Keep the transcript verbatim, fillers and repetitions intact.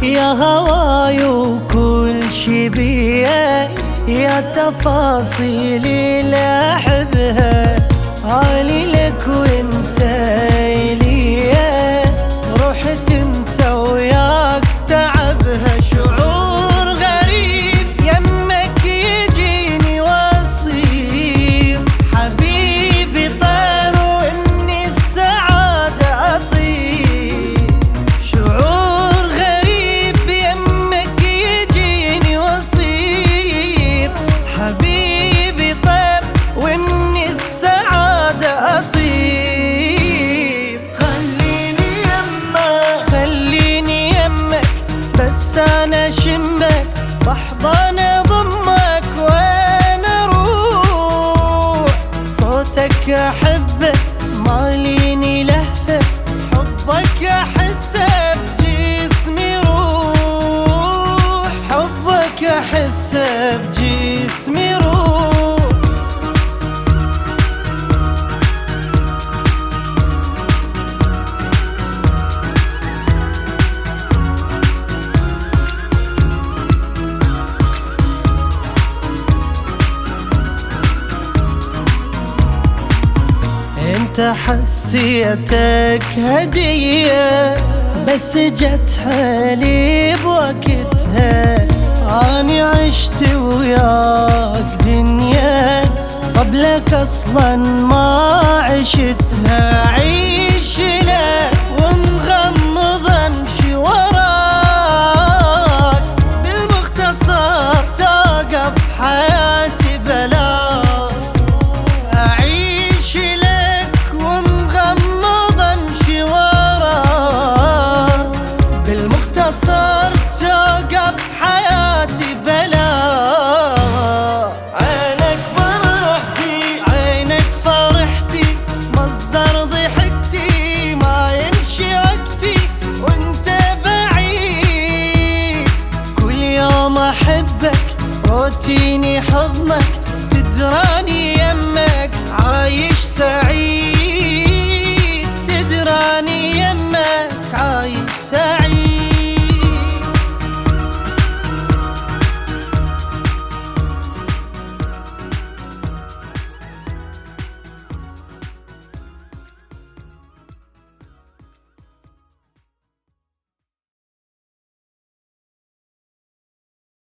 يا هواي وكل شي بيا، يا تفاصيلي اللي احبها، عالي لك وانت ليا، روح تنسى وياك تعبها. شعور غريب يمك يجيني واصير حبيبي طير واني السعادة اطير. شعور غريب يمك يجيني واصير حبيبي طير واني السعادة اطير. خليني يمك خليني يمك بس انا شمك بحضن ضمك وين اروح. صوتك احبه ماليني لهفه، حبك احسه بجسمي روح، حبك احسه بجسمي روح. انت حسيتك هدية بس جت حالي بوقتها، اني عشت وياك دنيا قبلك اصلا ما عشتها.